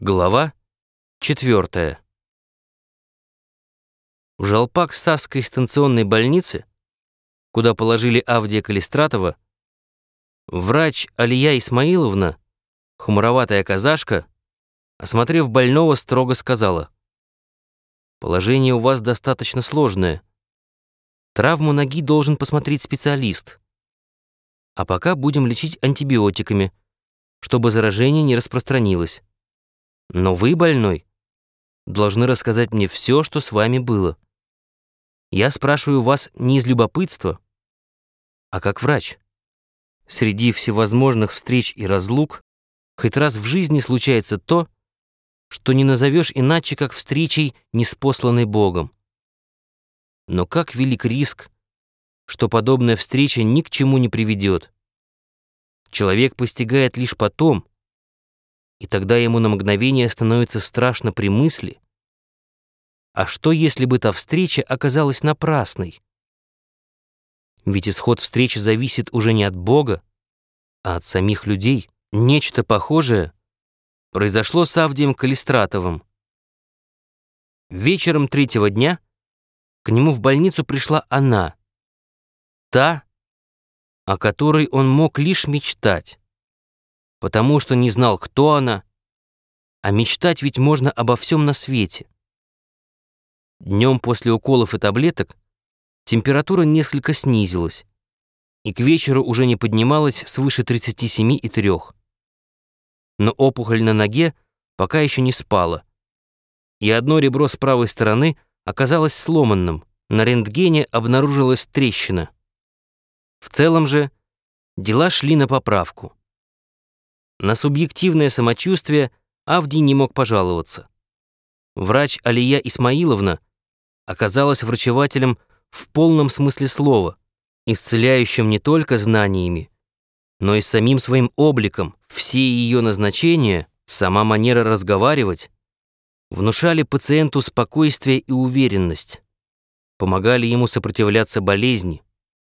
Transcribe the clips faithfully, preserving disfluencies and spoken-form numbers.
Глава четвертая. В Жалпак-Сасской станционной больнице, куда положили Авдия Калистратова, врач Алия Исмаиловна, хумроватая казашка, осмотрев больного, строго сказала: «Положение у вас достаточно сложное. Травму ноги должен посмотреть специалист. А пока будем лечить антибиотиками, чтобы заражение не распространилось. Но вы, больной, должны рассказать мне все, что с вами было. Я спрашиваю вас не из любопытства, а как врач. Среди всевозможных встреч и разлук хоть раз в жизни случается то, что не назовешь иначе, как встречей, ниспосланной Богом. Но как велик риск, что подобная встреча ни к чему не приведет. Человек постигает лишь потом, и тогда ему на мгновение становится страшно при мысли: а что, если бы та встреча оказалась напрасной? Ведь исход встречи зависит уже не от Бога, а от самих людей. Нечто похожее произошло с Авдием Калистратовым. Вечером третьего дня к нему в больницу пришла она, та, о которой он мог лишь мечтать, потому что не знал, кто она, а мечтать ведь можно обо всем на свете. Днем после уколов и таблеток температура несколько снизилась, и к вечеру уже не поднималась свыше тридцати семи и трёх. Но опухоль на ноге пока еще не спала, и одно ребро с правой стороны оказалось сломанным, на рентгене обнаружилась трещина. В целом же дела шли на поправку. На субъективное самочувствие Авдий не мог пожаловаться. Врач Алия Исмаиловна оказалась врачевателем в полном смысле слова, исцеляющим не только знаниями, но и самим своим обликом. Все ее назначения, сама манера разговаривать внушали пациенту спокойствие и уверенность, помогали ему сопротивляться болезни.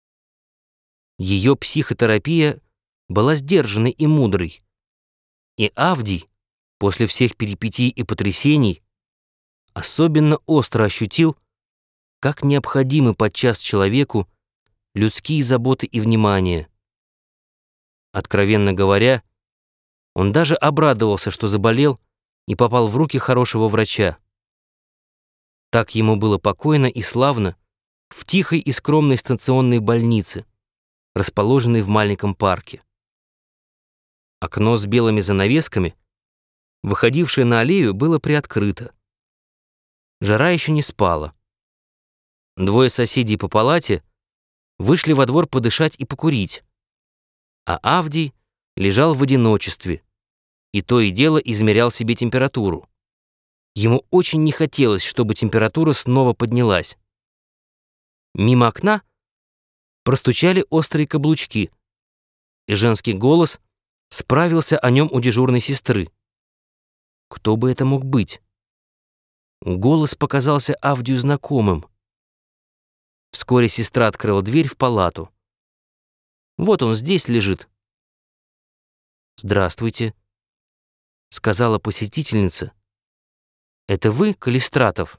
Ее психотерапия была сдержанной и мудрой, и Авдий после всех перипетий и потрясений особенно остро ощутил, как необходимы подчас человеку людские заботы и внимание. Откровенно говоря, он даже обрадовался, что заболел и попал в руки хорошего врача. Так ему было покойно и славно в тихой и скромной станционной больнице, расположенной в маленьком парке. Окно с белыми занавесками, выходившее на аллею, было приоткрыто. Жара еще не спала. Двое соседей по палате вышли во двор подышать и покурить, а Авдий лежал в одиночестве и то и дело измерял себе температуру. Ему очень не хотелось, чтобы температура снова поднялась. Мимо окна простучали острые каблучки, и женский голос справился о нем у дежурной сестры. Кто бы это мог быть? Голос показался Авдию знакомым. Вскоре сестра открыла дверь в палату. Вот он здесь лежит. «Здравствуйте», — сказала посетительница. «Это вы, Калистратов?»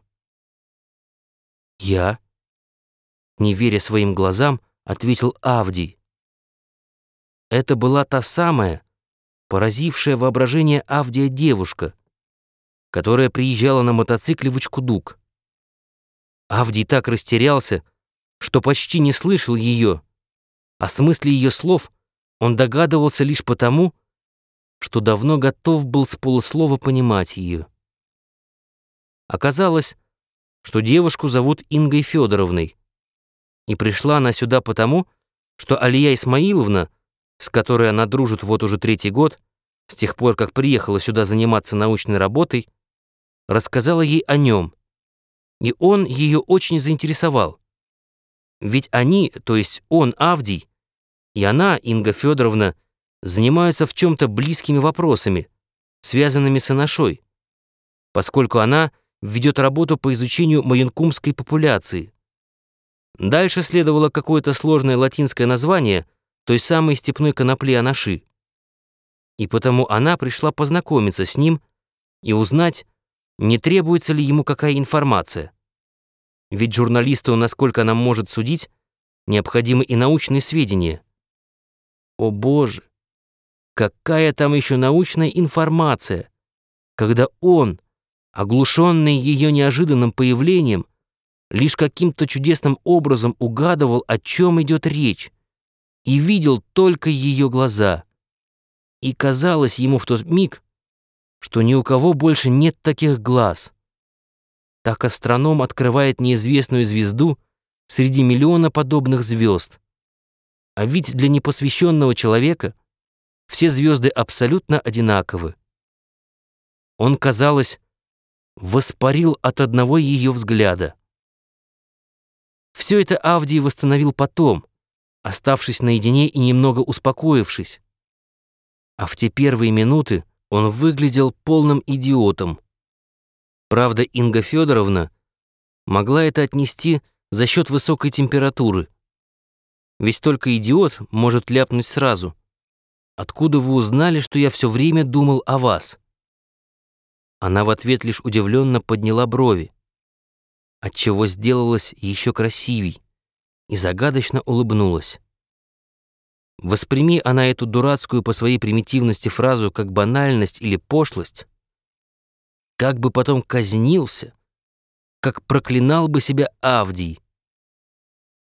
«Я», — не веря своим глазам, ответил Авдий. Это была та самая, поразившая воображение Авдия девушка, которая приезжала на мотоцикле в Ичкудук. Авдий так растерялся, что почти не слышал ее. О смысле ее слов он догадывался лишь потому, что давно готов был с полуслова понимать ее. Оказалось, что девушку зовут Ингой Федоровной, и пришла она сюда потому, что Алия Исмаиловна, с которой она дружит вот уже третий год, с тех пор, как приехала сюда заниматься научной работой, рассказала ей о нем, и он ее очень заинтересовал. Ведь они, то есть он, Авдий, и она, Инга Федоровна, занимаются в чем-то близкими вопросами, связанными с анашой, поскольку она ведет работу по изучению маянкумской популяции. Дальше следовало какое-то сложное латинское название той самой степной конопли анаши. И потому она пришла познакомиться с ним, и узнать, не требуется ли ему какая информация. Ведь журналисту, насколько она может судить, необходимы и научные сведения. О боже, какая там еще научная информация, когда он, оглушенный ее неожиданным появлением, лишь каким-то чудесным образом угадывал, о чем идет речь, и видел только ее глаза. И казалось ему в тот миг, что ни у кого больше нет таких глаз. Так астроном открывает неизвестную звезду среди миллиона подобных звезд. А ведь для непосвященного человека все звезды абсолютно одинаковы. Он, казалось, воспарил от одного ее взгляда. Все это Авдий восстановил потом, оставшись наедине и немного успокоившись. А в те первые минуты он выглядел полным идиотом. Правда, Инга Федоровна могла это отнести за счет высокой температуры. Ведь только идиот может ляпнуть сразу: «Откуда вы узнали, что я все время думал о вас?» Она в ответ лишь удивленно подняла брови, отчего сделалась еще красивей, и загадочно улыбнулась. Восприми она эту дурацкую по своей примитивности фразу как банальность или пошлость, как бы потом казнился, как проклинал бы себя Авдий,